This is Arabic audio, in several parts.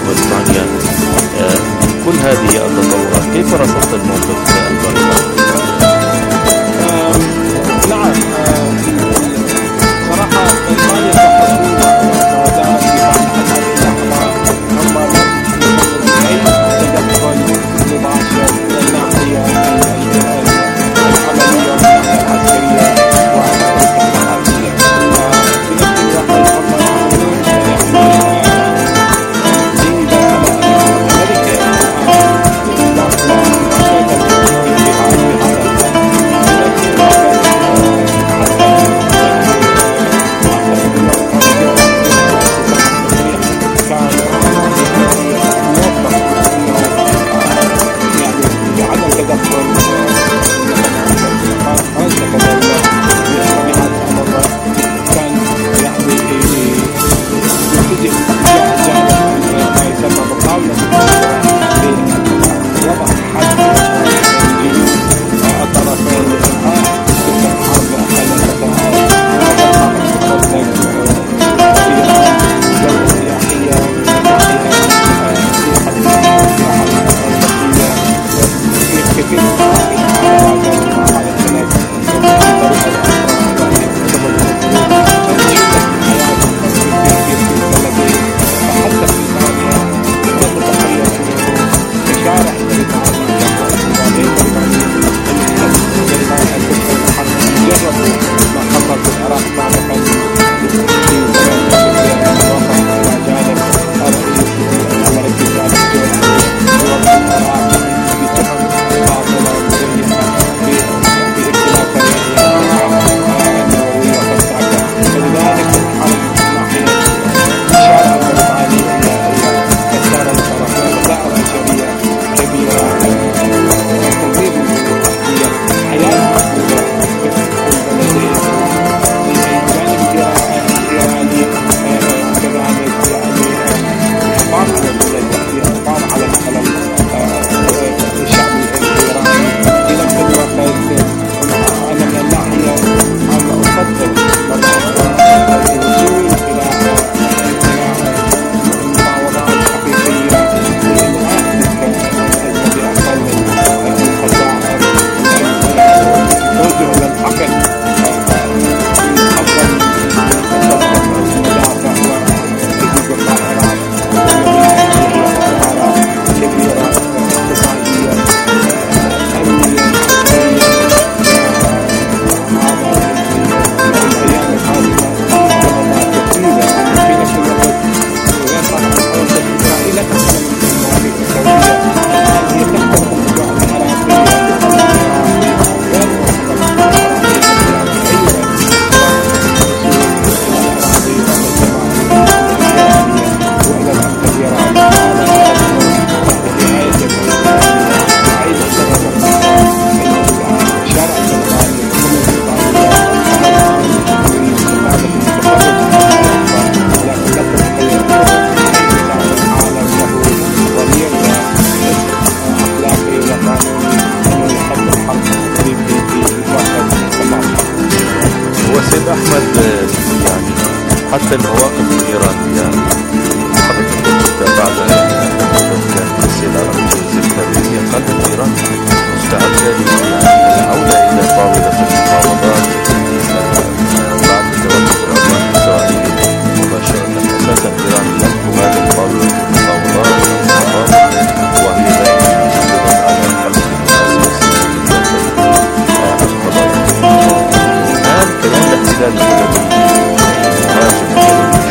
بريطانيا. كل هذه التطورات كيف رصدت الموقف البريطاني؟ نعم، صراحة بريطانيا تقدم وزارة الدفاع هم أي تدخل مباشر من الناحية العملية والناحية العسكرية والدبلوماسية. بنفس الوقت هم حتى المواقف الإيرانية خرجت بعد كان السيد العربي الكبير قالت إيران مستعدة للعودة إلى طاولة المفاوضات بعد توقف العدوان الإسرائيلي مباشرة. أساسا إيران لم تغادر طاولة المفاوضات وهي دائما تشدد على الحل الأساسي القضايا. الآن كيان الاحتلال الذي هاجم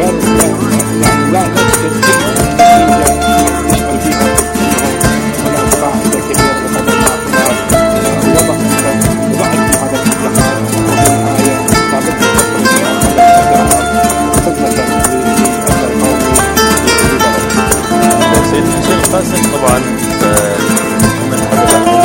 يعني لا توجد نتيجة يشعر فيها أنه هناك فائدة كبيرة لهذا العقل، وضع في هذا الامتحان وفي النهاية لابد أن تخرج من هذا الامتحان خدمة للأمن القومي لبلدك. سيدنا الشيخ قاسم، طبعا من هذا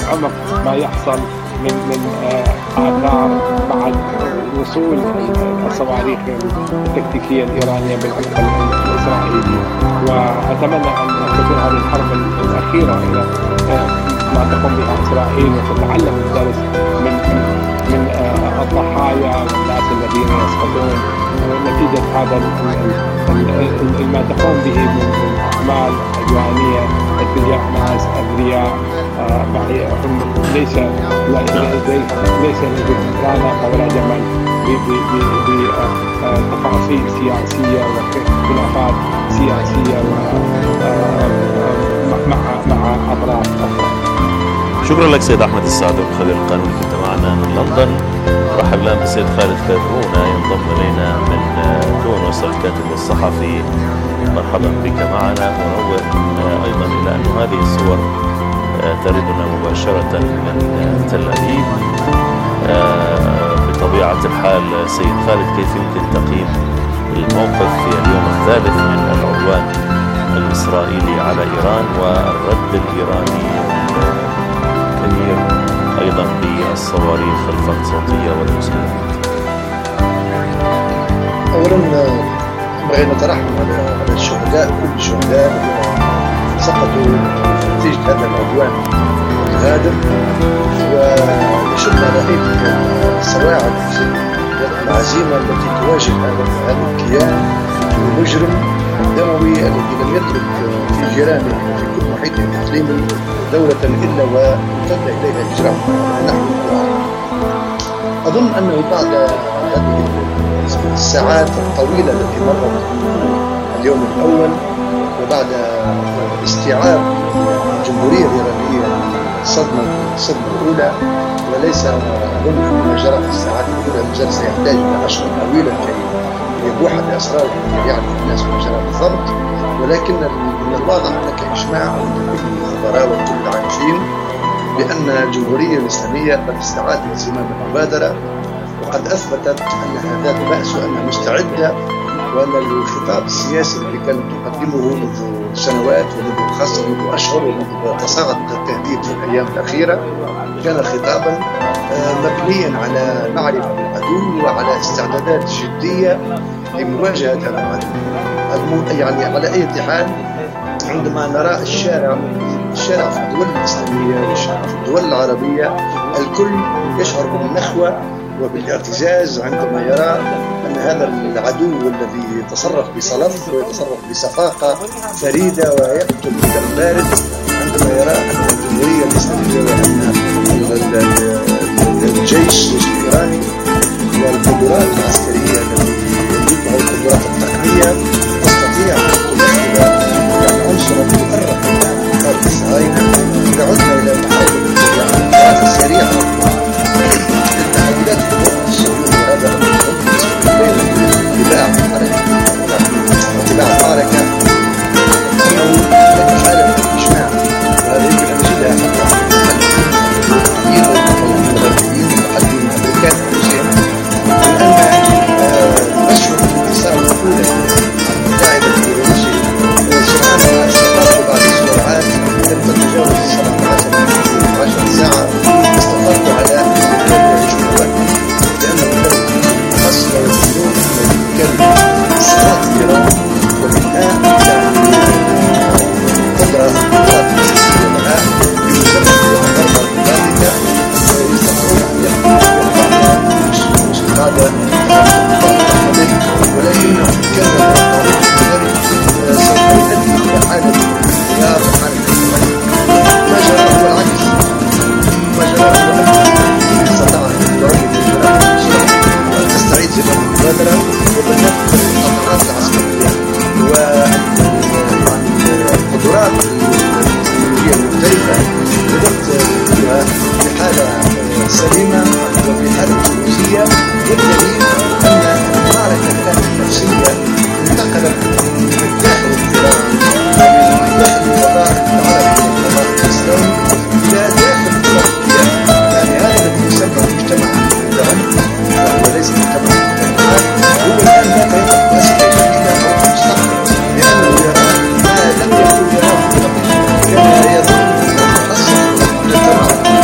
عمق ما يحصل من آثار بعد وصول الصواريخ التكتيكية الإيرانية بالعمق الإسرائيلي. وأتمنى أن تكون هذه الحرب الأخيرة إلى ما تقوم بها إسرائيل وتتعلم الدرس من الضحايا والناس الذين يسقطون نتيجة هذا ما تقوم به من أعمال عدوانية اتجاه ناس أبرياء ليس رانق ولا جمل بتفاصيل سياسية وخلافات سياسية مع أطراف أخرى. شكرا لك سيد أحمد السعدوك خبير القانون كنت معنا من لندن. رحب الآن بالسيد خالد كاذبونا ينضم إلينا من تونس الكاتب والصحفي. مرحبا بك معنا، ونوه أيضا إلى أن هذه الصور تردنا مباشرة من تل أبيب. بطبيعة الحال سيد خالد، كيف يمكن تقييم الموقف في اليوم الثالث من العدوان الإسرائيلي على إيران والرد الإيراني الكبير أيضا بالصواريخ الفرنسوية والمسيرات؟ أولا ينبغي أن نترحم على الشهداء، كل الشهداء سقطوا نتيجة هذا العدوان الغادر، ويشد على أيدي الصواعق العزيمة التي تواجه هذا الكيان المجرم الدموي الذي لم يترك في جيرانه في كل محيطه الإقليمي دولة إلا وامتد إليها إجرامها نحو القرآن. أظن أنه بعد هذه الساعات الطويلة التي مرت اليوم الأول، وبعد استيعاب الجمهورية الإيرانية الصدمة الأولى، وليس أظن أن ما جرى في الساعات الأولى المجال سيحتاج إلى أشهر طويلة كي يبوح بأسرار يعرف الناس ما جرى بالضبط، ولكن من الواضح هناك إجماع عند كل الخبراء وكل العارفين بأن الجمهورية الإسلامية قد استعادت زمام المبادرة، وقد أثبتت أن هذا بأس وأنها مستعدة، وأن الخطاب السياسي الذي كانت تقدمه منذ سنوات ومنذ خاصة منذ أشهر ومنذ تصاعد التهديد في الأيام الأخيرة كان خطابا مبنيا على معرفة بالعدو وعلى استعدادات جدية لمواجهة هذا العدو. يعني على أي حال عندما نرى الشارع في الدول الإسلامية والشارع في الدول العربية الكل يشعر بالنخوة وبالاعتزاز عندما يرى أن هذا العدو الذي يتصرف بصلف ويتصرف بصفاقة فريدة ويقتل بدم بارد، عندما يرى أن الجمهورية الإسلامية وأن الجيش الإيراني والقدرات العسكرية التي يملكها القدرات التقنية تستطيع أن تمثل عنصرا مؤرقا من قبل الصهاينة. إذا عدنا إلى التحولات السريعة للتحولات الصهيونية، هذا اتباع المعركة أنه يتحالف الإجماع، وهذا يمكن أن نجدها المحللين الأمريكان أنفسهم، لأن مشروع الانتصار الأولى القاعدة الإيرانية سرعان استطاعوا بعد سرعات لم تتجاوز 17 ساعة استطاعوا على الجمهور، لأنه أصلا يقولون أنه كان استطاعت إيران ومنها قدرة أساسية لها يسمى الضربة الباردة، ويستطيعون أن يقوموا هذا ولكنهم كانوا سوف يؤدي إلى حالة انقلاب وحالة ما جرى هو العكس. ما جرى هو أن استطاع الدولة أن تستعيد زمام المبادرة وتنفذ القطاعات العسكرية والقدرات التكنولوجية المختلفة بدأت فيها بحالة سليمة وبحالة فوزية، والدليل أن المعركة الآن النفسية انتقلت من الداخل الإيراني ومن داخل الفضاء العربي والفضاء الإسلامي إلى داخل تركيا. يعني هذا الذي يسمى المجتمع العمق وهو ليس مجتمع المجتمعات هو الآن لا يطلق أسئلة جديدة عن المستقبل، لأنه يرى ما لم يكن يراه قبل. كان يظن أنه محصن المجتمع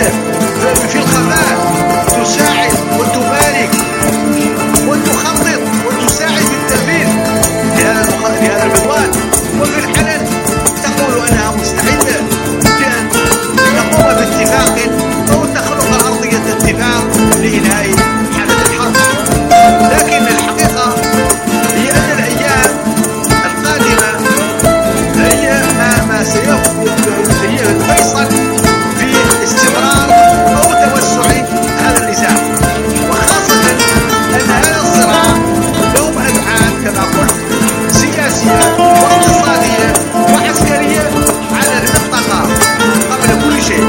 في الخفاء تساعد وتبارك وتخطط وتساعد في التنفيذ لهذا العدوان، وفي الحلال تقول انها مستعده لان تقوم باتفاق او تخلق ارضيه اتفاق لانهاء حاله الحرب. لكن الحقيقه هي ان الايام القادمه هي ما هي الفيصل في استمرار او توسع هذا النزاع، وخاصه ان هذا الصراع له ابعاد كما قلت سياسيه واقتصاديه وعسكريه على المنطقه قبل كل شيء.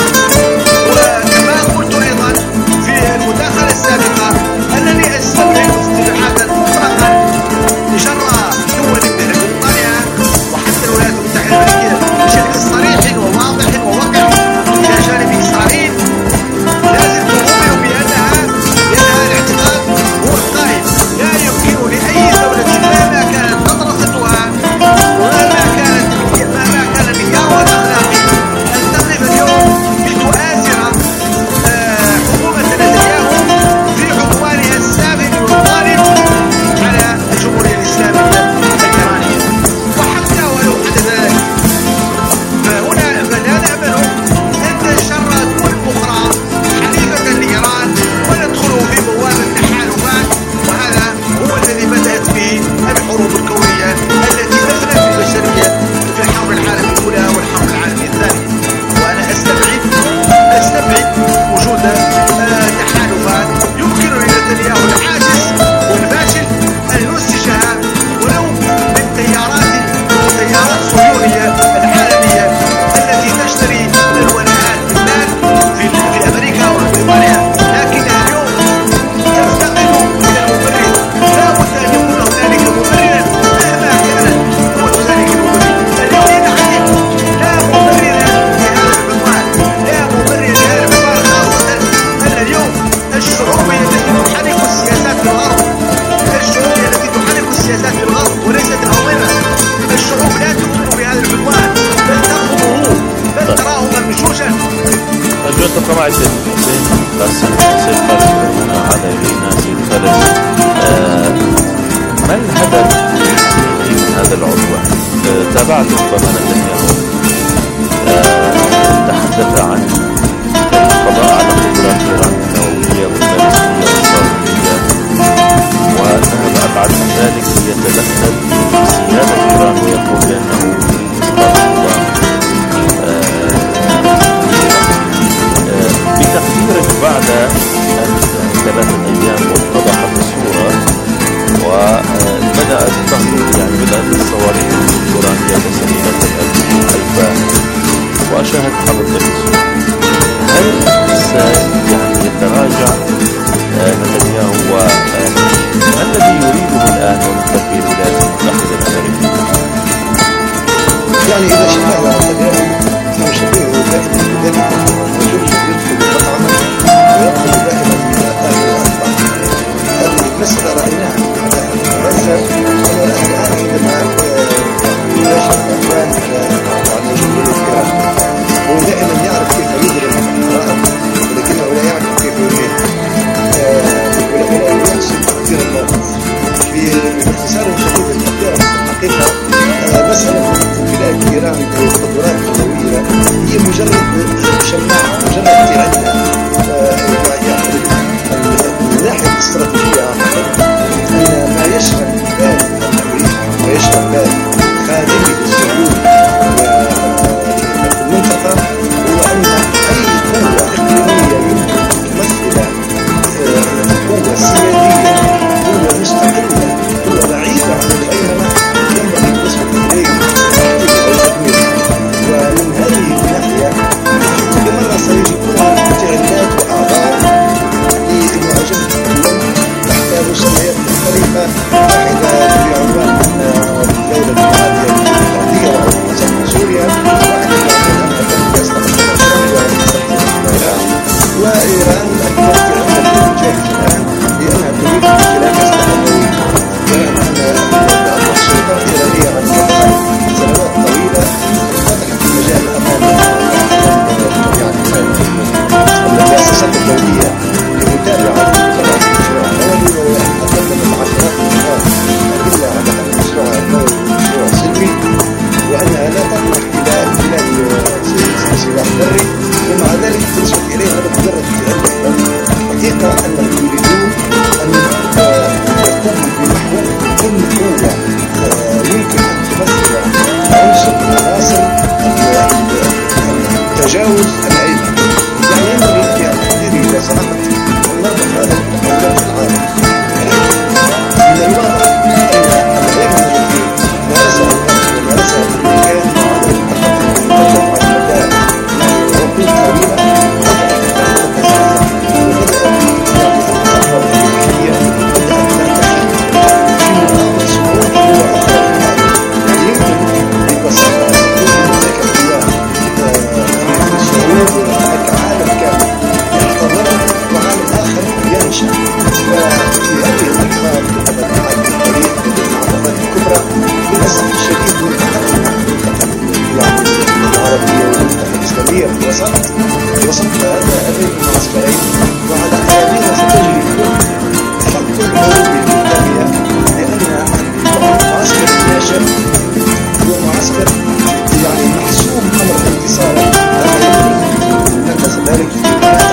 وكما قلت ايضا في المداخله السابقه انني استبعد اصطلاحات مطلقا شر دول مثل بريطانيا وحتى الولايات المتحده الامريكيه بشكل صريح وواضح ووقع الى جانب اسرائيل. لازم نؤمن بانها الاعتقاد هو القائم، لا يمكن لاي دوله مهما كانت نظرتها ومهما كان معيارها الاخلاقي ان تقف اليوم لتؤازر حكومه نتنياهو في عدوانها السافل والظالم على الجمهوريه الاسلاميه الايرانيه. وحتى ولو حدث ذلك فهنا لا نأمل أن تنشر دول أخرى حليفة لإيران وندخل في بوابة التحالفات، وهذا هو الذي بدأت به الحروب الكونية التي أفنت البشرية في الحرب العالمية الأولى والحرب العالمية الثانية. وأنا أستبعد وجود تحالفات يمكن لنتنياهو العاجز والفاشل أن ينسجها ولو من تيارات صهيونية العالمية التي تشتري الولاءات بالمال في أمريكا وبريطانيا، لكنها اليوم تفتقد إلى مبرر. لا بد أن يكون هنالك مبررا مهما كان قوة ذلك المبرر الذي نعلم. لا مبرر لهذا العدوان، لا مبرر لهذا العدوان، خاصة أن اليوم الشعوب التي تحرك السياسات في الغرب، وليست الأنظمة، الشعوب لا تؤمن بهذا العدوان بل ترفضه بل تراه مغشوشا. أرجو أن تبقى معي سيد حسين قاسم، سيد خالد هنا على إلينا. سيد خالد، ما الهدف الحقيقي من هذا العدوان؟ تابعت ربما نتنياهو تحدث عن القضاء على قدرات إيران النووية والبالستية والصاروخية، وذهب أبعد من ذلك ليتدخل في سيادة إيران ويقول بأنه يريد إسقاط النظام بتقديرك بعد أن 3 أيام واتضحت الصورة وبدأت تهبط، يعني بدأت الصواريخ الإيرانية بسنينة الحلفاء وأشاهد حضرتك الصورة، هل يتراجع نتنياهو ما الذي يريده الآن ومن الولايات المتحدة الأمريكية؟ يعني إذا شفنا نتنياهو فنشبهه دائما بذلك الرجل يدخل مطعما ويدخل دائما إلى الأطباق. هذه المسألة رأيناها على غزة والآن عندما يناشد الأخوان على جمهورية إيران، هو دائما يعرف كيف يضرب القرآن ولكنه لا يعرف كيف يريد ولا يحسن تقدير الموقف. باختصار شديد الحقيقة مسألة امتلاك إيران بالقدرات النووية هي مجرد وصلت هذين المعسكرين، وعلى هذه ستجري خط الحروب الإسلامية، لأن المعسكر الناشئ هو معسكر يعني محسوم أمر الانتصار. نكز ذلك في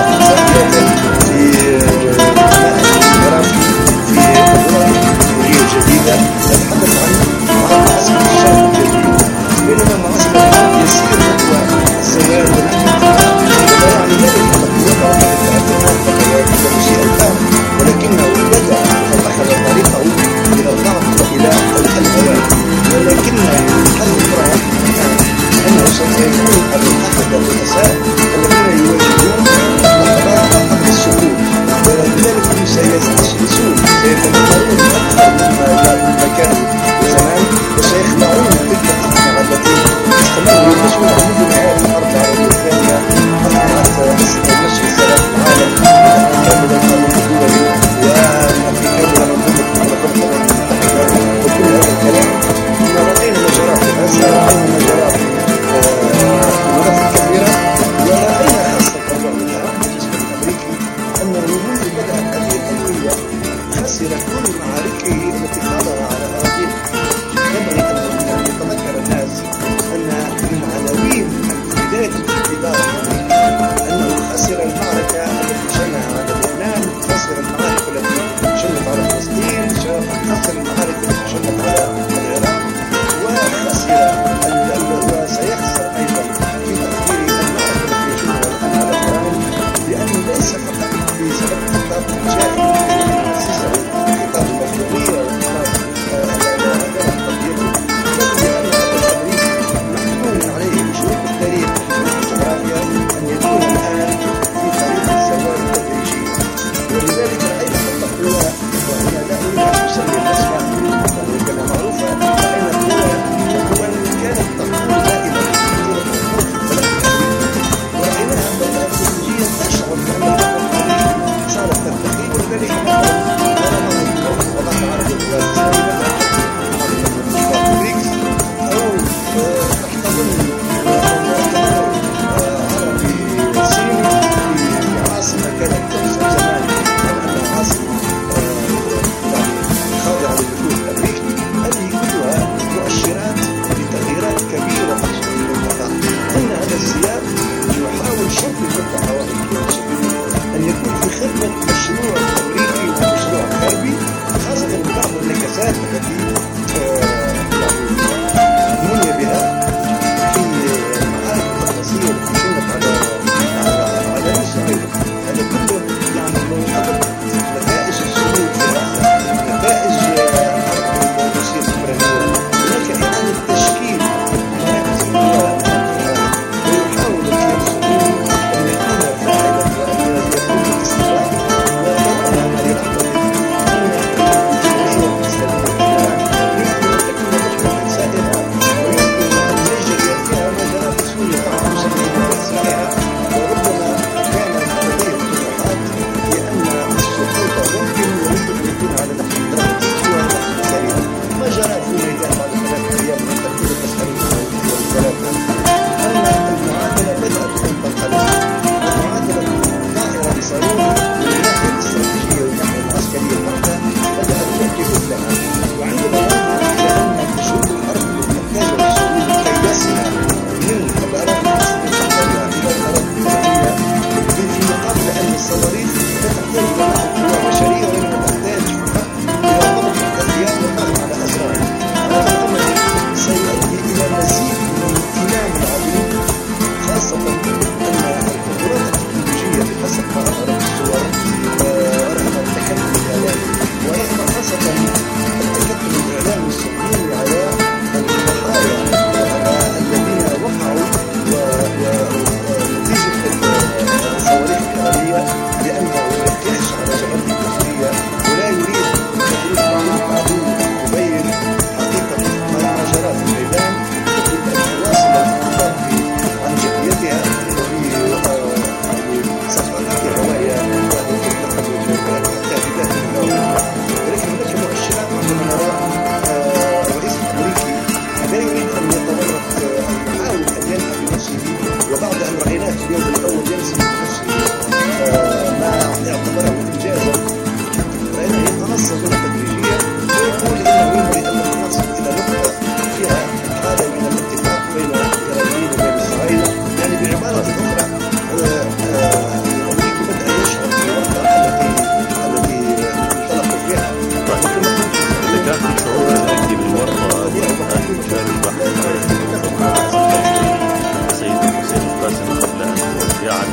جديدة تتحدث عن معسكر الشام الجديد، بينما معسكر يسير نحو الزوال والانتقام، ولا يعني ذلك الوضع بمشيئة الله، ولكنه بدأ فأخذ طريقه إلى الضعف وإلى الهوان. ولكن هل نرى أنه سيكون أحد الرؤساء الذين يواجهون لحظات قبل السقوط، ولذلك سيستشرسون، سيتذكرون أكثر مما كانوا زمان، وسيخلعون تلك الأقنعة التي استمروا يلبسون منذ نهاية الحرب العالمية الثانية، أقنعة مشي سلام العالم كامل القانون الدولي وفي كامل منظومة القوى المتحدة وكل هذا الكلام. رأينا ما جرى في غزة، رأينا ما جرى في المناطق الكبيرة، ورأينا خاصة الوضع العام بالنسبة للأمريكي أن منذ بدأت هذه القضية خسر كل معاركه التي خاضها على أراضيه. ينبغي أن يتذكر الناس أن من عناوين بداية الانتداب أنه خسر المعركة التي شنها على لبنان، خسر المعارك التي شنت على فلسطين، خسر المعارك التي شنت على العراق، وسيخسر أيضا في تقدير المعركة التي يشنها الآن على إيران، لأنه ليس فقط بسبب خطاب الجاهل المؤسسة خطاب المخلوقية وخطاب عدالة قضيته، بل لأن التمرير محكوم عليه بشروط التاريخ والجغرافيا أن يكون الآن في طريق الزوال التدريجي. ولذلك رأينا التقوى، وأنا لا أريد أن أسمي الأسماء كما معروفة، رأينا القوى كانت تقول دائما طول الحكومة في البلد الأمريكي، ورأيناها تدريجيا تشعر بأن البلد صارت ترتقي. ولذلك وضعنا عربي الإسلامي مثلا بريكس، أو تحتضن مؤتمر عربي صيني في عاصمة كانت تحسب زمان أنها عاصمة خاضعة للدخول الأمريكي. هذه كلها مؤشرات لتغييرات كبيرة في المنطقة، أن هذا السياق يحاول شرط المنطقة أن يكون في خدمة مشروع أمريكي ومشروع غربي، خاصة بعض النكسات التي مني بها في معارك التفاصيل التي شنت على إسرائيل. هذا كله يعني مرتبط نتائج السلوك في غزة، نتائج حرب روسيا الأوكرانية. هناك إعادة تشكيل مراكز القوى ويحاول الكيان الصهيوني أن يكون فاعلا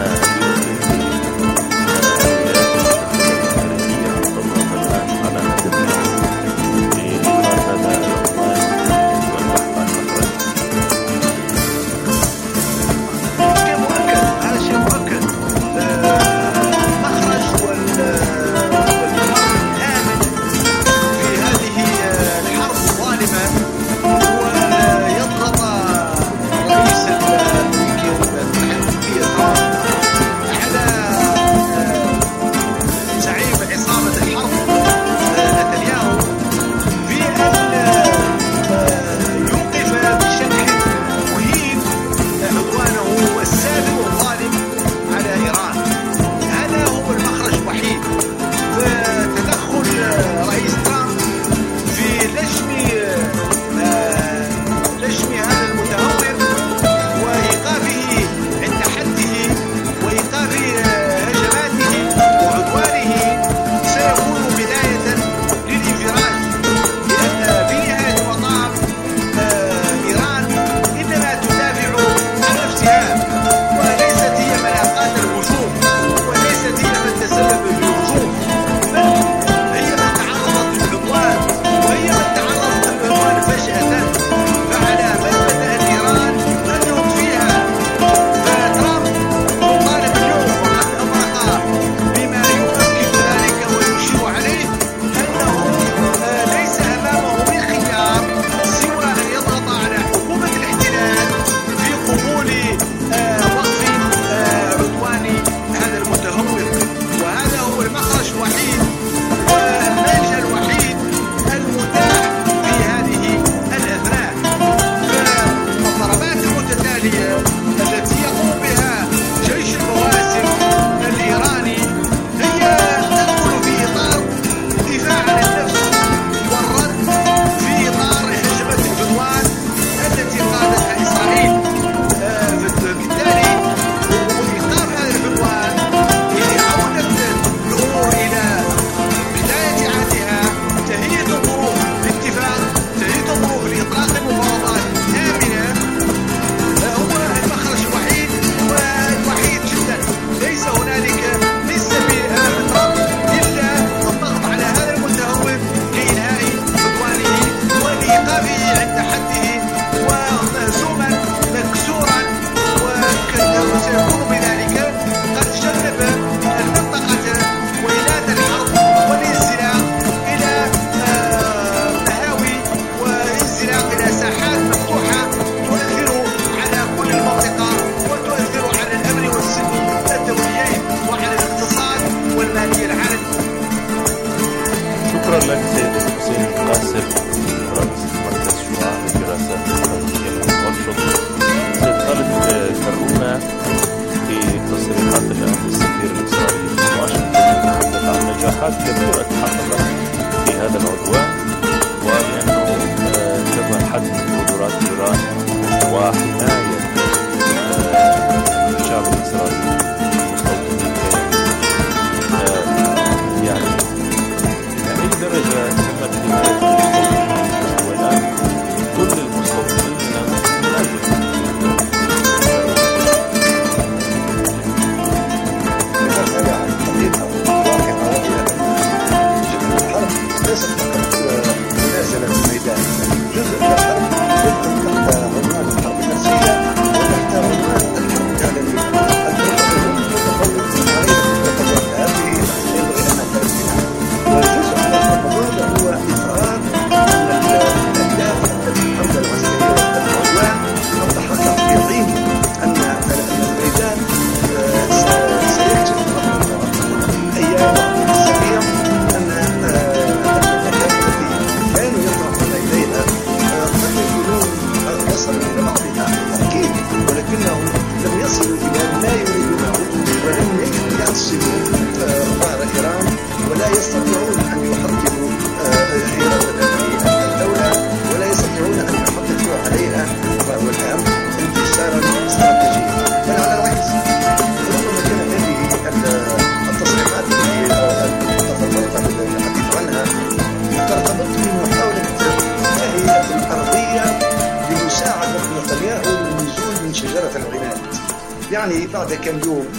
يعني بعد كم يوم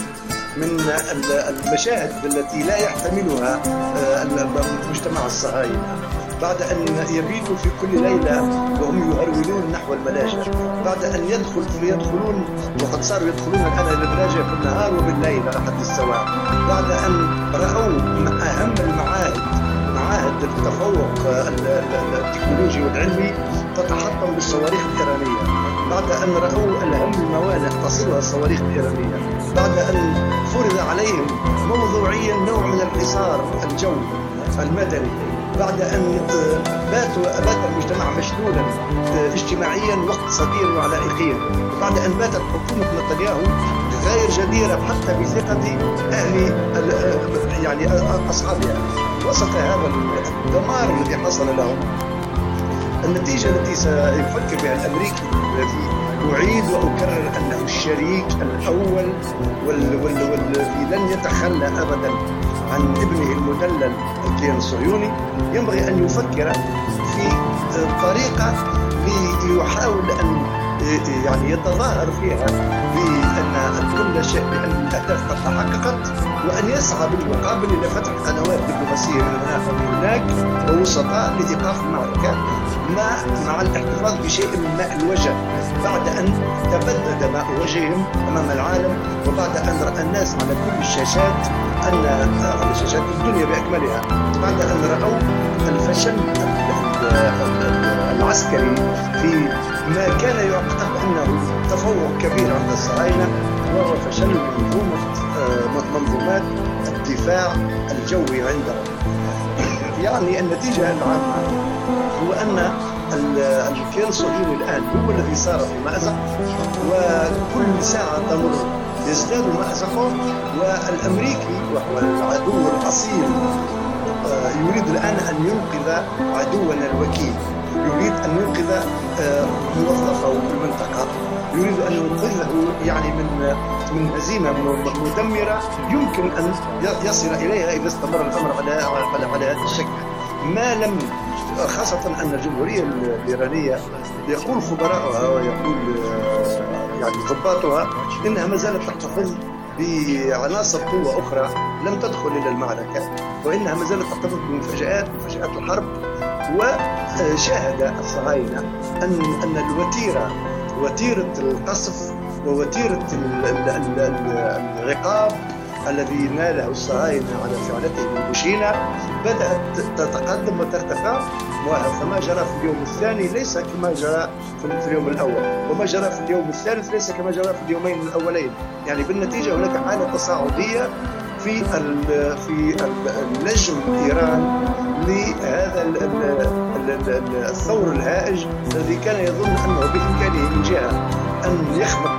من المشاهد التي لا يحتملها المجتمع الصهاينة، بعد أن يبيتوا في كل ليلة وهم يهرولون نحو الملاجئ، بعد أن يدخلون وقد صاروا يدخلون الآن إلى الملاجئ في النهار وبالليل على حد السواء، بعد أن رأوا أهم المعاهد، معاهد التفوق التكنولوجي والعلمي تتحطم بالصواريخ الإيرانية، بعد أن رأوا الأهم الموانئ تصلها الصواريخ الإيرانية، بعد أن فرض عليهم موضوعيا نوع من الحصار الجوي المدني، بعد أن بات المجتمع مشلولا اجتماعيا واقتصاديا وعلائقيا، بعد أن باتت حكومة نتنياهو غير جديرة حتى بثقة أهل يعني أصحابها. وسط هذا الدمار الذي حصل لهم، النتيجة التي سيفكر بها الأمريكي الذي أعيد وأكرر أنه الشريك الأول والذي لن يتخلى أبدا عن ابنه المدلل الكيان الصهيوني، ينبغي أن يفكر في طريقة ليحاول أن يعني يتظاهر فيها بأن كل شيء، بأن الأهداف قد تحققت، وأن يسعى بالمقابل إلى فتح قنوات دبلوماسية من هنا ومن هناك ووسطاء لإيقاف المعركة مع الاحتفاظ بشيء من ماء الوجه، بعد أن تبدد ماء وجههم أمام العالم، وبعد أن رأى الناس على كل الشاشات على شاشات الدنيا بأكملها، بعد أن رأوا الفشل العسكري في ما كان يعتقد أنه تفوق كبير عند الصهاينة، وهو فشل منظومات الدفاع الجوي عندهم. يعني النتيجة العامة هو أن الكيان الصهيوني الآن هو الذي صار في مأزق، وكل ساعة تمر يزداد مأزقه، والأمريكي وهو العدو الأصيل يريد الآن أن ينقذ عدونا الوكيل، يريد أن ينقذ موظفه في المنطقة، يريد أن ينقذه يعني من هزيمة مدمرة يمكن أن يصل إليها إذا استمر الأمر على هذا الشكل. ما لم خاصة أن الجمهورية الإيرانية يقول خبراءها ويقول يعني ضباطها إنها ما زالت تحتفظ بعناصر قوة أخرى لم تدخل إلى المعركة، وإنها ما زالت تحتفظ بمفاجآت الحرب. وشاهد الصهاينة أن وتيرة القصف ووتيرة العقاب الذي ناله الصهاينة على فعلته ببوشينا بدأت تتقدم وترتفع، فما جرى في اليوم الثاني ليس كما جرى في اليوم الأول، وما جرى في اليوم الثالث ليس كما جرى في اليومين الأولين. يعني بالنتيجة هناك حالة تصاعدية في اللجم إيران لهذا الثور الهائج الذي كان يظن أنه بإمكانه من جهة أن يخنق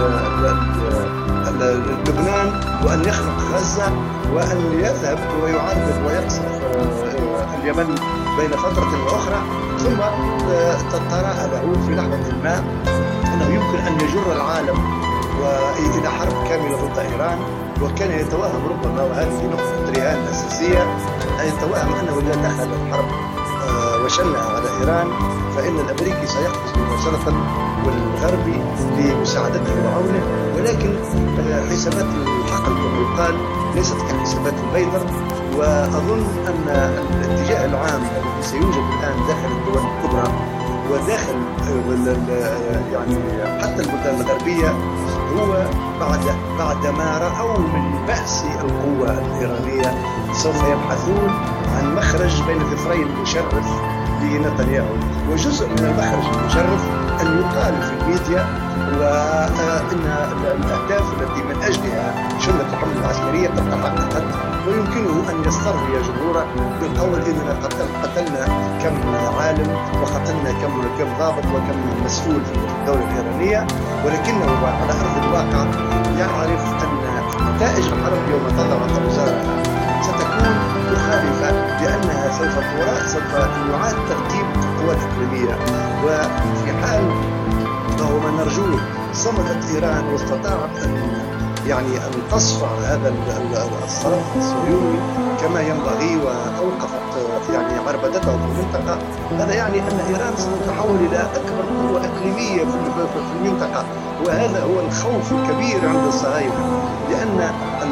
لبنان وأن يخنق غزة وأن يذهب ويعرض ويقصف اليمن بين فترة وأخرى، ثم تتراءى له في لحظة ما أنه يمكن أن يجر العالم وإلى حرب كاملة ضد إيران. وكان يتوهم ربما، وهذه نقطة رهان أساسية، أن يتوهم أنه إذا دخل الحرب وشنها على إيران فإن الأمريكي سيقفز مباشرة والغربي لمساعدته وعونه، ولكن حسابات الحقل كما يقال ليست كحسابات البيضر. وأظن أن الاتجاه العام الذي سيوجد الآن داخل الدول الكبرى وداخل يعني حتى البلدان الغربية هو بعد ما رأوا من بأس القوة الإيرانية سوف يبحثون عن مخرج بين ظفرين مشرف لنتنياهو. وجزء من المخرج المشرف أن يقال في الميديا وإن الأهداف التي من أجلها شنت الحملة العسكرية قد تحققت، ويمكنه أن يسترضي جمهوره بالقول إننا قتلنا كم عالم وقتلنا كم ضابط وكم مسؤول في الدولة الإيرانية، ولكنه على أرض الواقع يعرف أن نتائج الحرب يوم تضع أوزارها ستكون مخالفة، لأنها سوف يعاد ترتيب القوى الإقليمية. وفي حال وهو ما نرجوه صمدت إيران واستطاعت أن تصفع هذا الصراع الصهيوني كما ينبغي وأوقفت عربدته في المنطقة، هذا يعني أن إيران ستتحول إلى أكبر قوة إقليمية في المنطقة. وهذا هو الخوف الكبير عند الصهاينة، لأن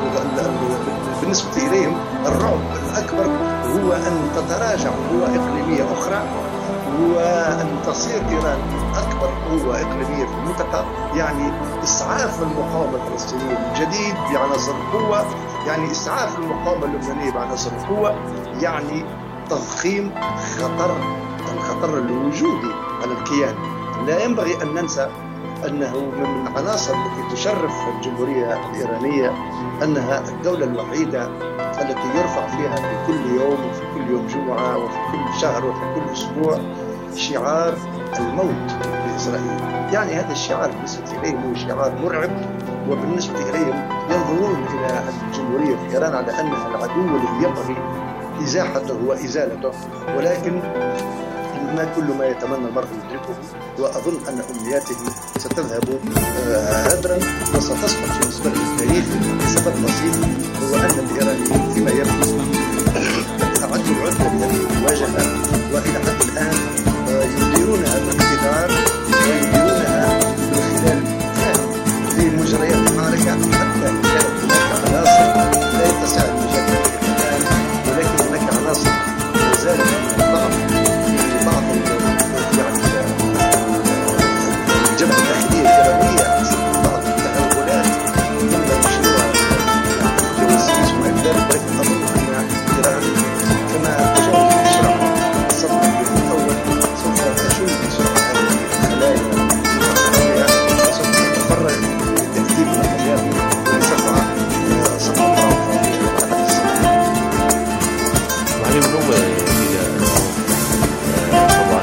بالنسبة إليهم الرعب الأكبر هو أن تتراجع قوى إقليمية أخرى وأن تصير إيران أكبر قوة إقليمية في المنطقة، يعني إسعاف المقاومة الفلسطينية من جديد بعناصر القوة، يعني إسعاف المقاومة اللبنانية بعناصر القوة، يعني تضخيم الخطر الوجودي على الكيان. لا ينبغي أن ننسى أنه من العناصر التي تشرف الجمهورية الإيرانية أنها الدولة الوحيدة التي يرفع فيها في كل يوم وفي كل يوم جمعة وفي كل شهر وفي كل أسبوع شعار الموت لإسرائيل. يعني هذا الشعار بالنسبة إليهم هو شعار مرعب، وبالنسبة إليهم ينظرون إلى الجمهورية في إيران على أنها العدو الذي ينبغي إزاحته وإزالته، ولكن ما كل ما يتمنى المرء يدركه، وأظن أن أمنياته ستذهب هدرا وستصبح في مستقبل التاريخ لسبب بسيط، هو أن الإيرانيين فيما يبدو أعدوا العدة لهذه المواجهة، وإلى حد الآن يديرونها باقتدار ويديرونها من خلال فهم لمجريات المعركة، حتى إن كانت هناك عناصر لا يتسع المجال الآن، ولكن هناك عناصر ما زالت من الضعف في بعض يعني الجبهة الداخلية الإيرانية، بعض التهورات ضمن مشروع الجواسيس وما إلى ذلك. ولكن أظن أن إيران كما تجاوز بسرعة الصدمة الأول سوف تشوف بسرعة هذه الخلايا المعنوية، وسوف تتفرغ للتأكيد من الأيام ولصفعة صفعة على حد السنة. معلم نوبة إلى طبعا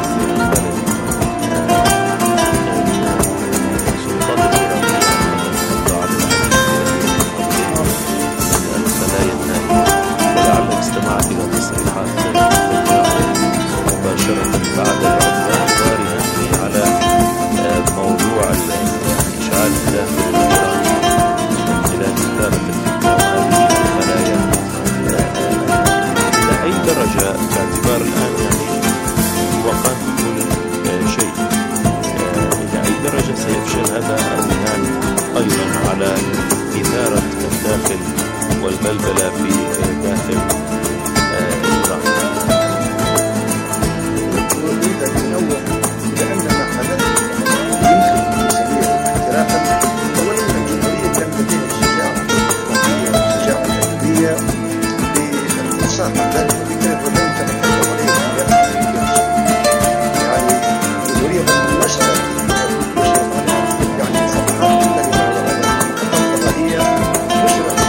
السلطات الإيرانية على الخلايا النائية، ولعلك استمعت إلى تصريحات مباشرة بعد العدوان ضاربا على موضوع إشعال الداخل الإيراني من خلال إدارة هذه الخلايا. إلى أي درجة باعتبار الآن يعني وقت كل شيء، إلى أي درجة سيفشل هذا الرهان أيضا على إثارة الداخل والبلبلة في داخل إيران؟ أريد أن أنوه إلى أن ما حدث يمكن تسميه احترافا. أولا الجمهورية كانت لديها الشجاعة الأدبية للإنصاف عن ذلك، وبالتالي ولم تتكلم عليه يعني الجمهورية نشرت يعني صفحات مختلفة على القنوات الفضائية، نشرت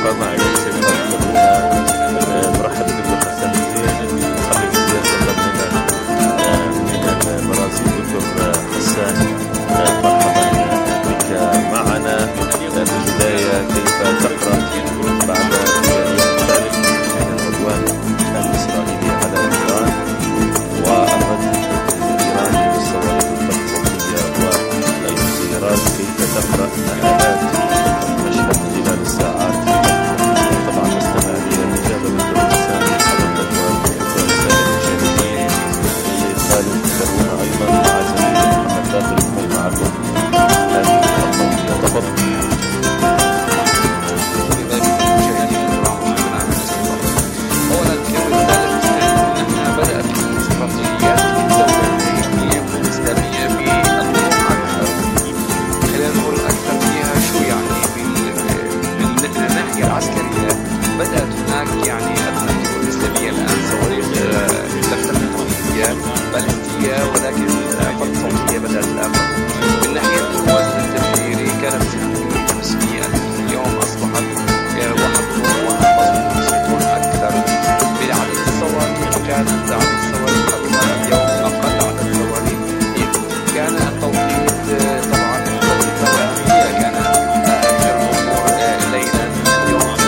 شكرا معك.